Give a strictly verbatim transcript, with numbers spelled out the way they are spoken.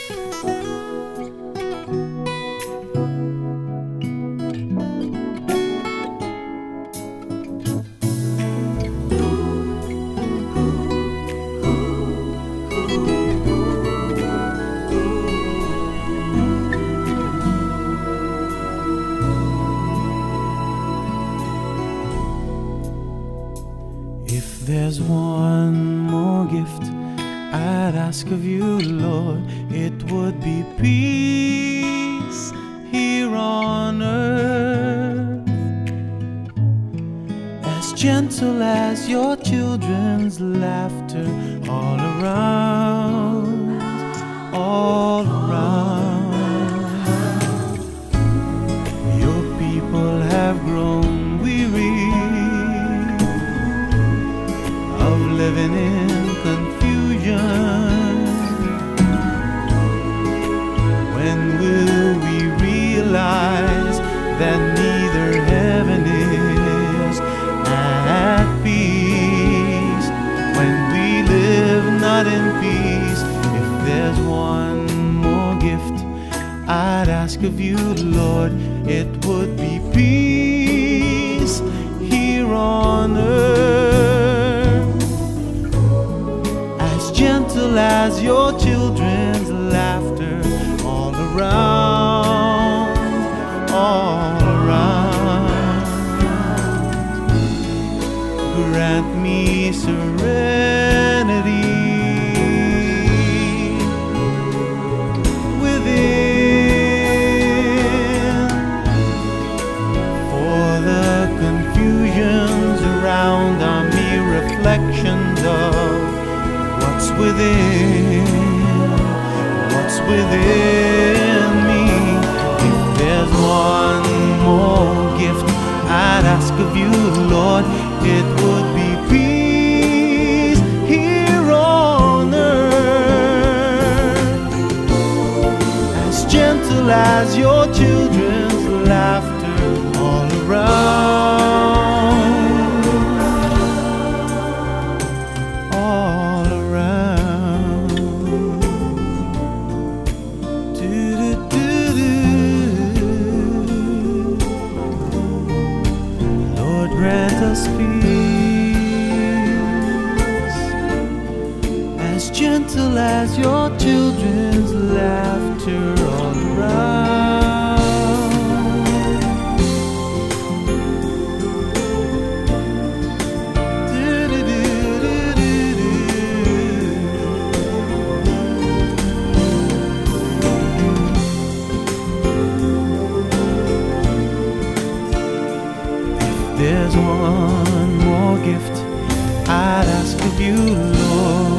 If there's one more gift I'd ask of you, Lord, it would be peace here on earth, as gentle as your children's laughter, all around, all around. Your people have grown weary of living in confusion. When will we realize that neither heaven is at peace? When we live not in peace. If there's one more gift I'd ask of you, Lord, it would be peace here on earth, as gentle as your children's laughter, all around, all around. Grant me serenity within, for the confusions around are mere reflections of what's within, what's within me. If there's one more gift I'd ask of you, Lord, it would be peace here on earth, as gentle as your children's laughter, all around, all around. Do-do-do-do. Lord, grant us peace, as gentle as your children's laughter, all around. There's one more gift I'd ask of you, Lord,